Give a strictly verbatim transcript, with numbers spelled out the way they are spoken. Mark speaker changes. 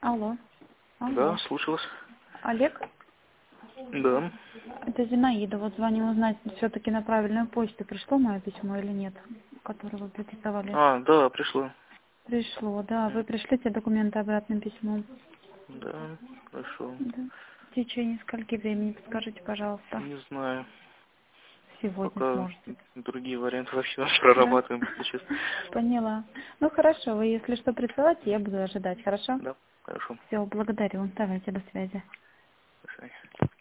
Speaker 1: Алло. Алло.
Speaker 2: Да, слушалась.
Speaker 1: Олег?
Speaker 2: Да.
Speaker 1: Это Зинаида. Вот звоню узнать, все-таки на правильную почту пришло мое письмо или нет, которое вы продиктовали.
Speaker 2: А, да, пришло.
Speaker 1: Пришло, да. Вы пришлите документы обратным письмом.
Speaker 2: Да, хорошо.
Speaker 1: Да. В течение скольки времени, подскажите, пожалуйста.
Speaker 2: Не знаю.
Speaker 1: Сегодня
Speaker 2: Пока
Speaker 1: сможете.
Speaker 2: другие варианты вообще
Speaker 1: Да?
Speaker 2: прорабатываем, если честно.
Speaker 1: Поняла. Ну хорошо, вы если что присылайте, я буду ожидать, хорошо?
Speaker 2: Да, хорошо.
Speaker 1: Все, благодарю. Давайте, до связи.
Speaker 2: До свидания.